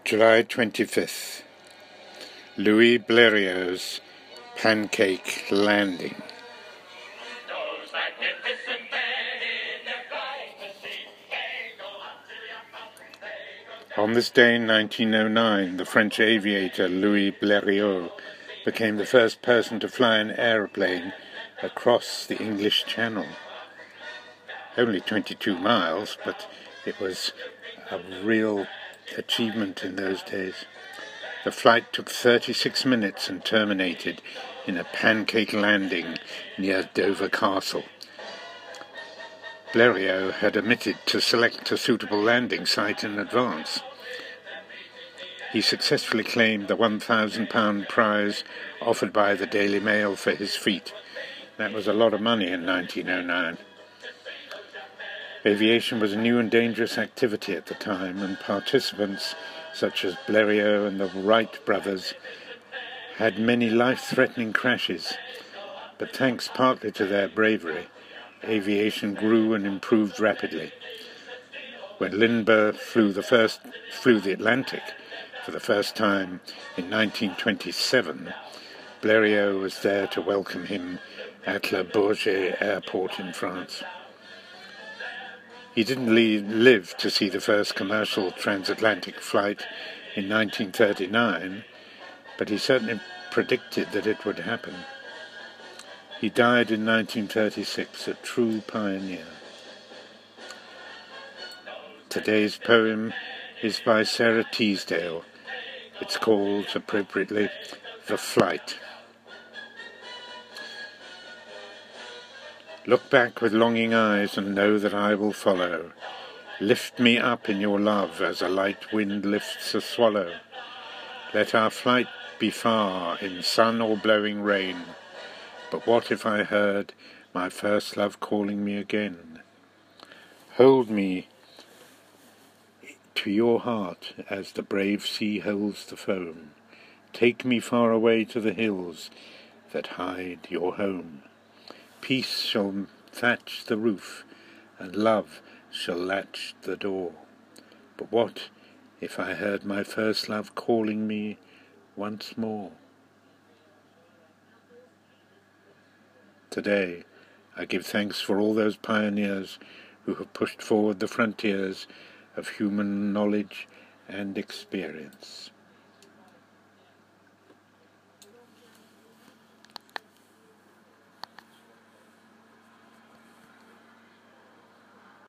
July 25th. Louis Blériot's Pancake Landing. On this day in 1909, the French aviator Louis Blériot became the first person to fly an aeroplane across the English Channel. Only 22 miles, but it was a real achievement in those days. The flight took 36 minutes and terminated in a pancake landing near Dover Castle. Blériot had omitted to select a suitable landing site in advance. He successfully claimed the £1,000 prize offered by the Daily Mail for his feat. That was a lot of money in 1909. Aviation was a new and dangerous activity at the time, and participants such as Blériot and the Wright brothers had many life-threatening crashes. But thanks partly to their bravery, aviation grew and improved rapidly. When Lindbergh flew the Atlantic for the first time in 1927, Blériot was there to welcome him at Le Bourget Airport in France. He didn't live to see the first commercial transatlantic flight in 1939, but he certainly predicted that it would happen. He died in 1936, a true pioneer. Today's poem is by Sarah Teasdale. It's called, appropriately, The Flight. Look back with longing eyes and know that I will follow. Lift me up in your love as a light wind lifts a swallow. Let our flight be far in sun or blowing rain. But what if I heard my first love calling me again? Hold me to your heart as the brave sea holds the foam. Take me far away to the hills that hide your home. Peace shall thatch the roof, and love shall latch the door. But what if I heard my first love calling me once more? Today, I give thanks for all those pioneers who have pushed forward the frontiers of human knowledge and experience.